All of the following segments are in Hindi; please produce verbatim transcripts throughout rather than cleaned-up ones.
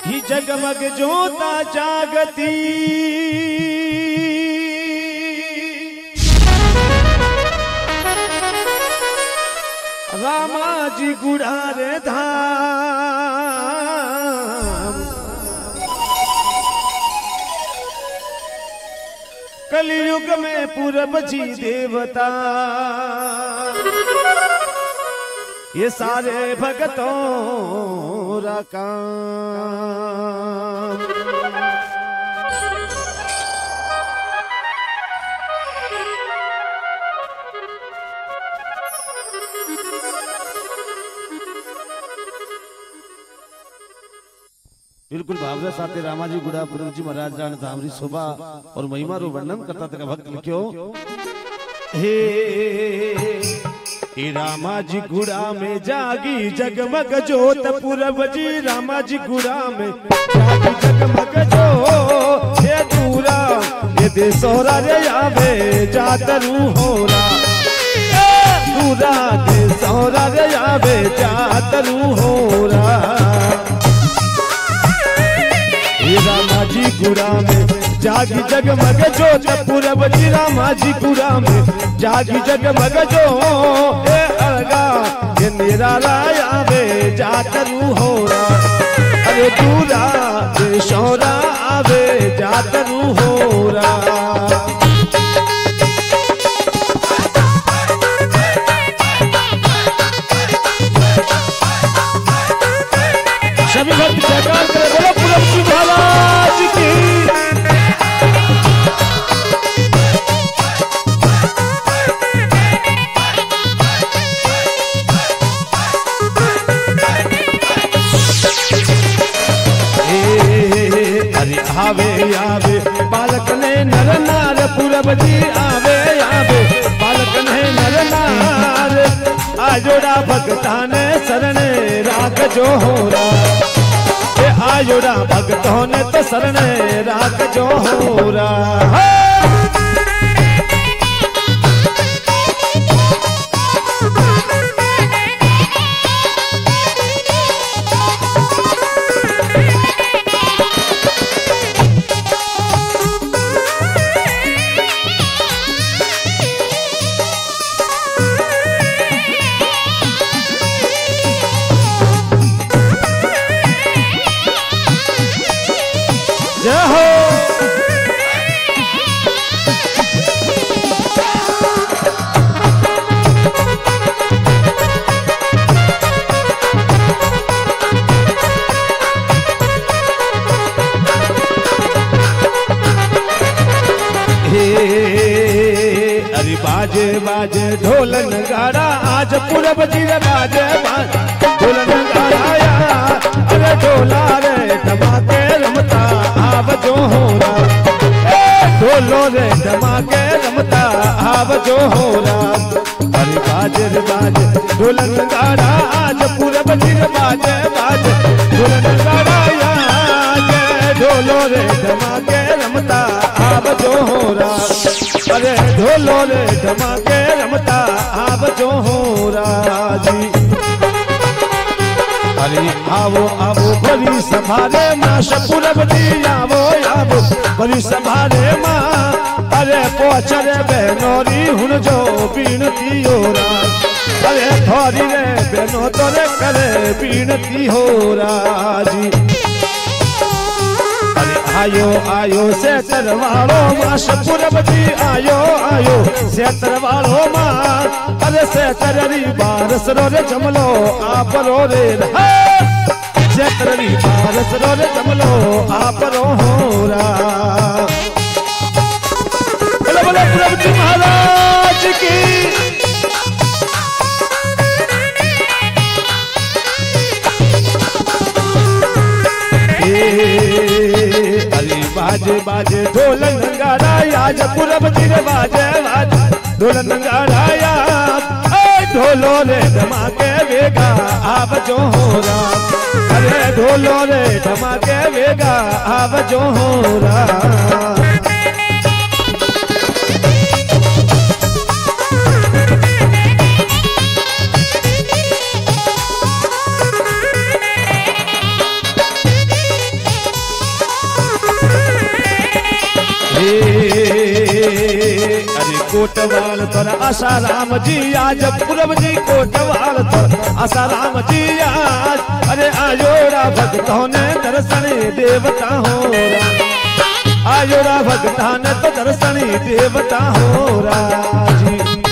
ही जगमग जोता जागती रामाजी गुड़ारे धाम कलयुग में पूरब जी देवता ये सारे भगतों रा काम। बिल्कुल भावना साथे रामाजी गुड़ा पूरब जी महाराज जान धामरी शोभा और महिमा रो वर्णन करता था भक्त लिखियो हे रामाजी गुड़ा में जागी जगमग जोत पूरब जी रामाजी गुड़ा में जागी जगमग जोत ये दूरा ये देसोरा रे आवे जातरू होरा दूरा देसोरा रे आवे जातरू होरा रामाजी गुड़ा में जागी जगमग जोत पूरब जी रामाजी गुड़ा में जागी जगमग जो ए अलगा ये मेरा राया वे जातरू होरा अरे दूरा ये शौरा आवे जातरू होरा। सभी भक्त जयकार करे बोलो पूरब जी महाराज की। अरे आवे आवे बालक ने नर नार पूरब जी आवे आवे बालक ने नर नार आजोड़ा भगता ने शरण राख जो होरा आयोड़ा भगतों ने तो शरण राख जो होरा। बाजे बाजे ढोल नगाड़ा आज पूरब जी रे बाजे बाजे ढोल नगाड़ा अरे ढोला रे धमाके रमता आव जो होरा ढोलो रे धमाके रमता आव जो होरा। अरे बाजे रे बाजे ढोल नगाड़ा आज पूरब जी रे बाजे बाजे ढोल नगाड़ा ढोलो रे धमाके रमता आव जो होरा अरे ढोलो रे धमाके रमता आव जो होरा जी। अरे आवो आवो बड़ी सभारे माँ पूरब जी आवो आवो बड़ी सभारे माँ अरे पोचरे बहनोरी हुन जो बीनती होरा अरे थोड़ी रे बहनो तोरे करे बीनती होरा जी। आयो आयो से तरवालो माँ पूरब जी आयो आयो से तरवालो माँ अरे से तररी बारस रो रे जमलो आप रो रे से तररी बारस रो रे जमलो आप रो होरा। बोलो बोलो पूरब जी महाराज की। बाजे बाजे ढोल नगाड़ा आज पूरब जी रे बाजे बाजे ढोल नगाड़ा ढोलो रे धमाके वेगा आव जो होरा अरे ढोलो रे धमाके वेगा आव जो होरा। कोटवाल तर आशा राम जी आज पूरब जी कोटवाल तर आशा राम जी आज अरे आयोरा भक्तों ने दर्शन देवता हो आयोरा भक्ता ने तो दर्शन देवता हो राजी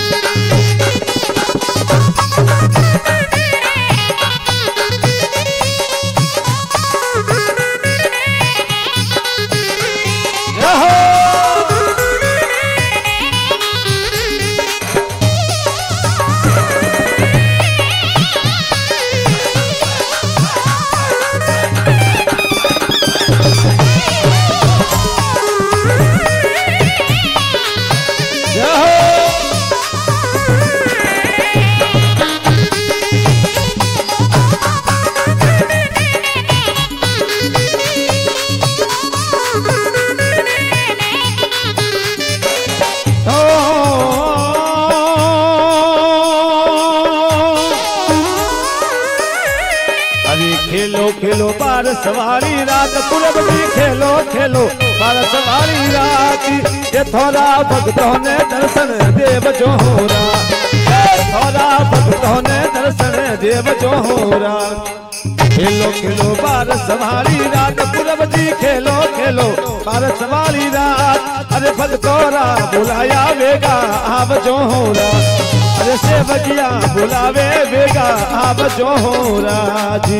खेलो बार सवारी रात पूरब जी खेलो खेलो बार सवारी रात ये थोड़ा भक्तों ने दर्शन देव जो हो रहा थोड़ा भक्तों ने दर्शन देव जो हो रहा खेलो खेलो बार सवारी रात पूरब जी खेलो खेलो बार सवारी रात अरे भक्तोरा बुलाया वेगा आप जो हो रहा अरे सेवकिया बुलावे वेगा आप जो हो रहा जी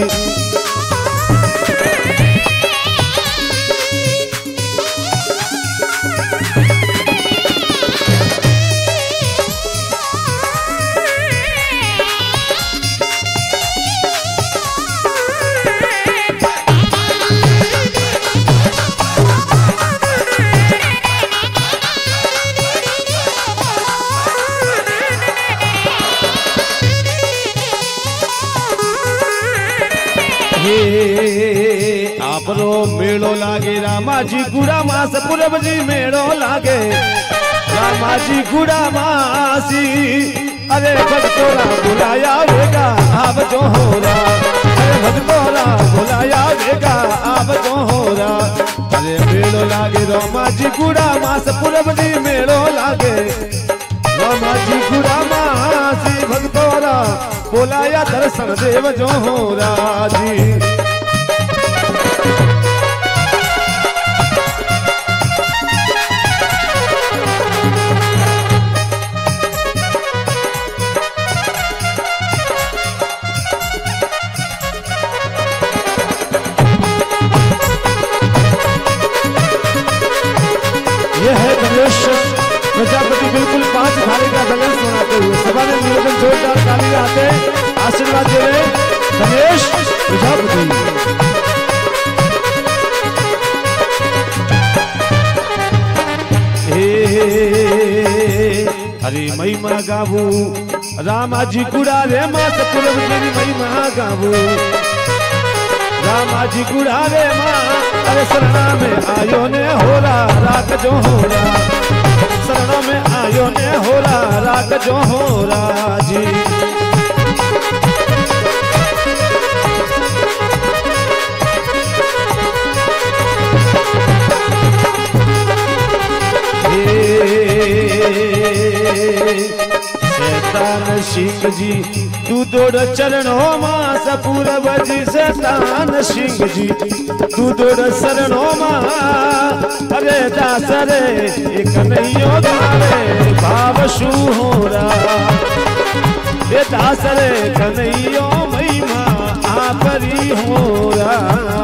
आपरो मेड़ो लागे रामाजी गुड़ा मास पूरब जी मेड़ो लागे रामाजी गुड़ा मासी अरे भक्तोरा बुलाया वेगा आप जो हो रहा अरे भक्तोरा बुलाया वेगा आप जो हो रहा अरे मेड़ो लागे रामाजी गुड़ा मास पूरब जी मेड़ो लागे रामाजी गुड़ा मासी भक्तोरा बुलाया दर्शन देव जो हो रहा जी यह है गणेश प्रजापति बिल्कुल पांच थाली का भजन सुनाते हुए सभा में निवेदन जोरदार ताली आते आशीर्वाद दे रहे गणेश प्रजापति हरी महिमा गावू रामाजी गुड़ा रे मात पूरब तेरी महिमा गावू रामाजी गुड़ा रे माँ अरे शरणा में आयो ने हो रहा रात जो हो रहा शरणा में आयो ने हो रहा रात जो हो रहा जी शैतान सिंह जी तू दौड़ चरणों मां सपूरब जी शैतान सिंह जी तू दौड़ शरणों मां अरे दास रे एक नैयो गावे भाव शू हो रहा ये दास रे कन्हैयो महिमा आपरी हो रहा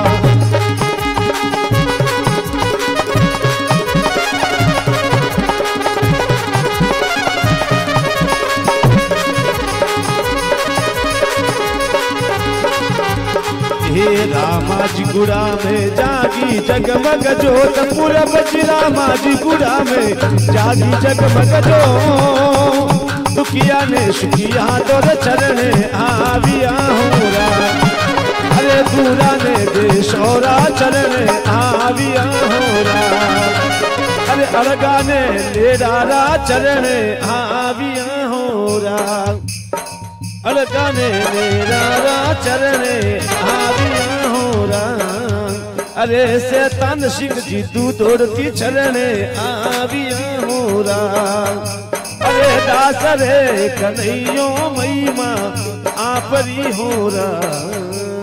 रामाजी गुड़ा में जागी जगमग जोत पूरब जी रामाजी गुड़ा में जागी जगमग जो दुखिया ने सुखिया तोर चरणे आविया हो रहा अरे दूरा ने देशोरा चरणे आविया हो रहा अरे अरगा ने लेडारा चरणे आविया हो रहा अलगाने मेरा चरणे आविया हो रहा अरे शैतान सिंह जी तू दौड़ती चरणे आविया होरा अरे दास रे कन्हैयो महिमा आपरी होरा।